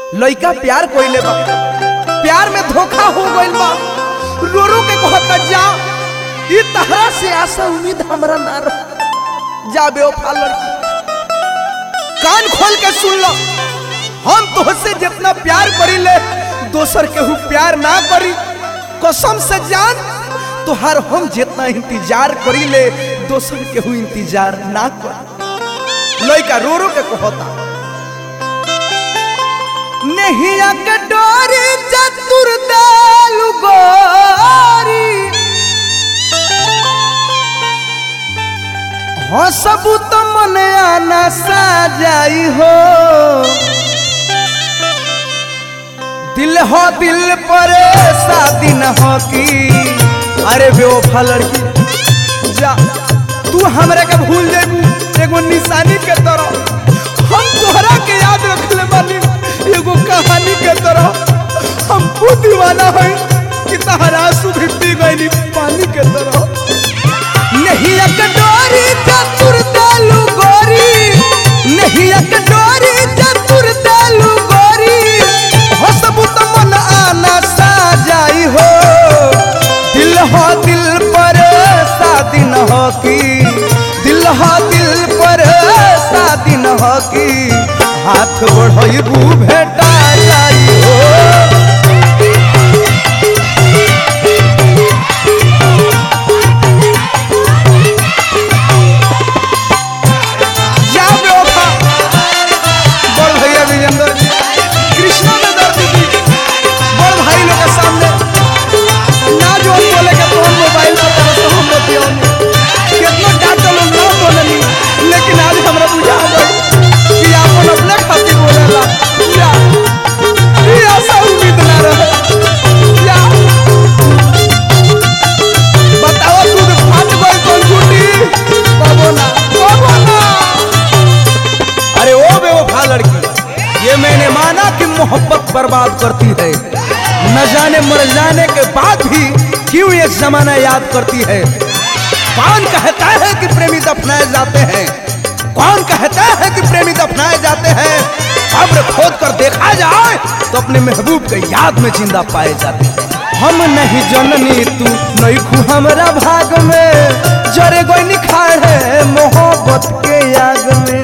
लइका प्यार कोइले बा, प्यार में धोखा हो गइल बा, रो रो के कहता जा ई तहरा से आशा उम्मीद हमरा ना रह। जा बेवफा लड़की, कान खोल के सुन लो, हम तोहसे जितना प्यार करीले दोसर केहू प्यार ना करी। कसम से जान तोहार हम जितना इंतजार करीले दोसर केहू इंतजार ना कर। लइका रो रो के कहता नहीं के डोरी चतुर दालु गोरी हाँ सबूत मन आना साजाई हो। दिल हो दिल पर शादी न हो की। अरे बेवफा लड़की जा तू हमरा के भूल जेबू एगो निशानी के तरह। हम तोहरा के याद रखले बानी एगो कहानी के तरह। हम खुद दीवाना है कि तहरा आंसू भी पी गई पानी के तरह। नहीं डोरी चतुर दालु गोरी, नहीं डोरी चतुर दालु गोरी हो सबूत मन आना साजाई हो। दिल हो दिल पर शादी न हो की, दिल हो दिल पर शादी न हो की। हाथ बढ़बू भेटा जाई हो। मोहब्बत बर्बाद करती है, न जाने मर जाने के बाद भी क्यों ये जमाना याद करती है। कौन कहता है कि प्रेमी दफनाए जाते हैं, कौन कहता है कि प्रेमी दफनाए जाते हैं। कब्र खोद कर देखा जाए तो अपने महबूब के याद में जिंदा पाए जाते हैं। हम नहीं जननी तू नहीं खू हमरा भाग में, जरे गोई निखार है मोहब्बत के आग में।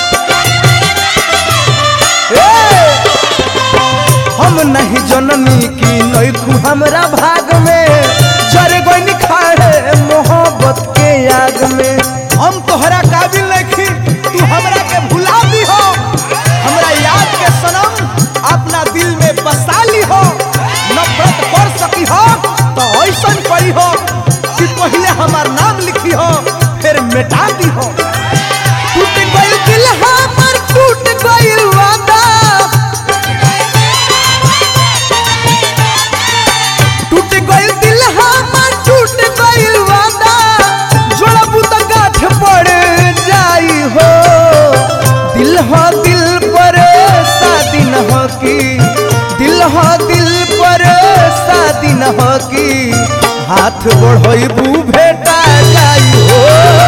हम नहीं जननी की नैखू हमरा भाग में, जरे गोई निखार है मोहब्बत के आग में। हम तोहरा काबिल नहीं तू हमरा के भुला दी हो। हमरा याद के सनम अपना दिल में बसा ली हो। नफरत कर सकी हो तो ऐसा करी हो कि पहले हमार नाम लिखी हो फिर मिटा दी हो। टूट गइल दिल हमर, टूट गइल वादा, टूट गइल दिल हमर, टूट गइल वादा। जोड़बू तो गांठ पड़ जाई हो। दिल हो दिल पर शादी न हो की, दिल हो दिल पर शादी न हो की। हाथ बढ़बू भेटा जाई हो।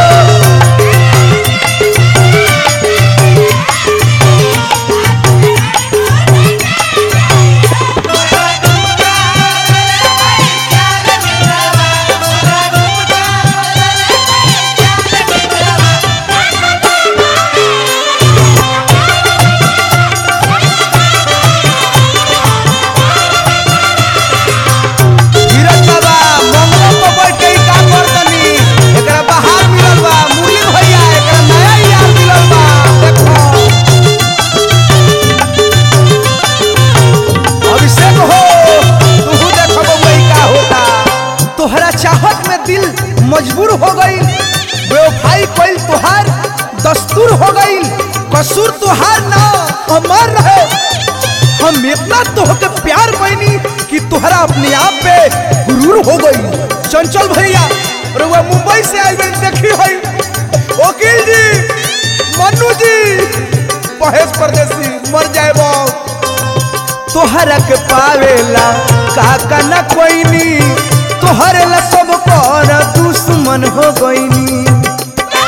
मजबूर हो गई, बेवफाई कोई तुहार दस्तूर हो गई। कसूर तुहार ना हमार रहे। हम इतना तोहके प्यार पैनी कि तुहरा अपने आप पे गुरूर हो गई। चंचल भैया रुआ मुंबई से आई गई देखी हुई। वकील जी, मन्नू जी, महेश परदेसी मर जाए वो तोहरा के पावेला काका न कोई नी। तोहरे ला सब पर दुश्मन हो गईनी।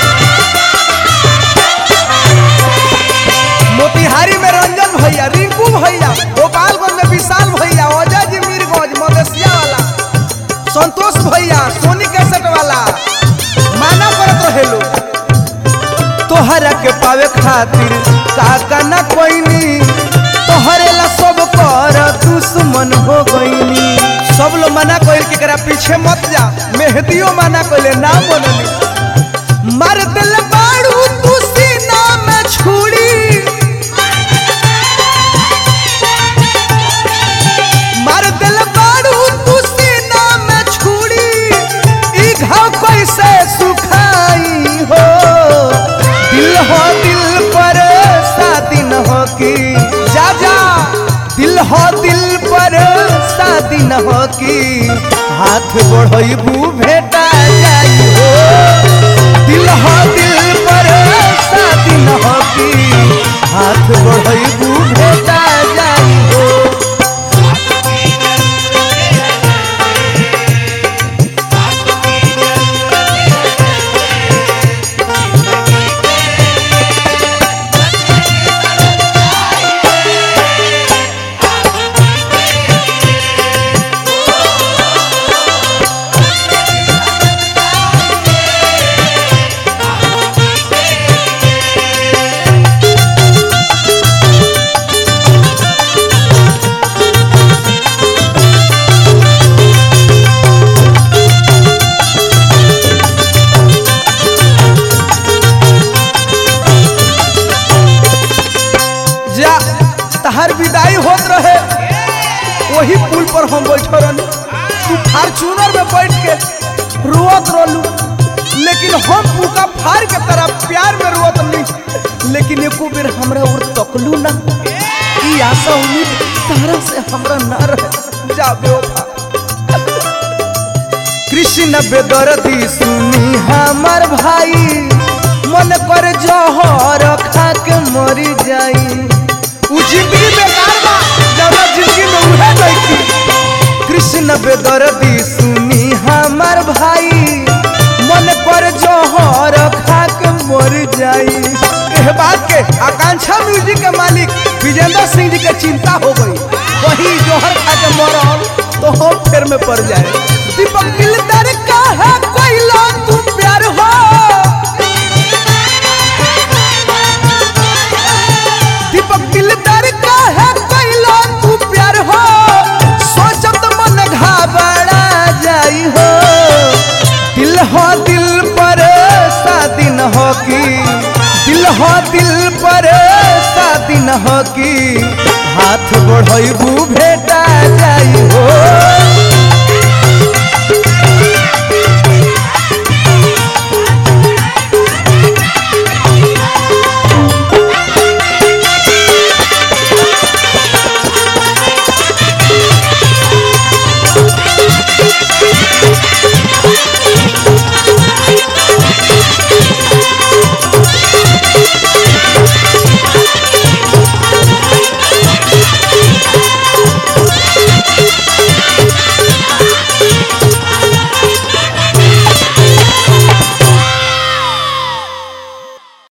मोतिहारी में रंजन भैया, रिंकू भैया, गोपालगंज में विशाल भैया, अजय जी मीरगंज मदेशिया वाला, संतोष भैया सोनी कैसेट वाला, माना करत रहे लोग। तोहरा के पावे खातिर काका ना कोईनी, तोहरे ला सब कर दुश्मन हो गईनी। सब लोग मना कोइल के करा पीछे मत जा, मेहदियो मना कोइले ना मननी। मार दिल बाड़ू तू सीना में छुरी, मार दिल बाड़ू तू सीना में छुरी, ई घाव कैसे सुखाई हो। दिल हो दिल पर शादी न हो की, जा जा दिल हो दिल पर शादी न हो की, हाथ बढ़बू भेटा जाई हो। दिल हो दिल पर शादी न हो की, हाथ बढ़बू भेटा जाई हो। तहार विदाई होत रहे वही पुल पर हम बैठे रहनी, तू फॉर्च्यूनर में बैठ के रोत रहलू, लेकिन हम पूका फाड़ के तरफ प्यार में रोत नहीं। लेकिन एको बेर हमरा और तकलू ना, ई आशा उम्मीद तारा से हमरा ना रहे। जा बेवफा कृष्ण बेदर्दी सुनी हमार भाई, मन कर जहर खा के मरी जाई। उ जिंदगी बेकार बा जब जिंदगी में उहे नहीं। कृष्ण बेदर्दी सुनी हमार भाई, मन पर जहर खा के मर जाई। एह बात के आकांक्षा म्यूजिक के मालिक विजेंद्र सिंह जी के चिंता हो गई, वही जहर खा के मरल तो हम फेर में पड़ जाए। दीपक दिलदार का है कोई लो तू प्यार हो, दीपक दिलदार का है कैला तू प्यार हो, सोचब तो मन घबरा जाई हो। दिल हो दिल पर शादी न हो की, दिल हो दिल पर शादी न हो की, हाथ बढ़बू भेटा जाई हो।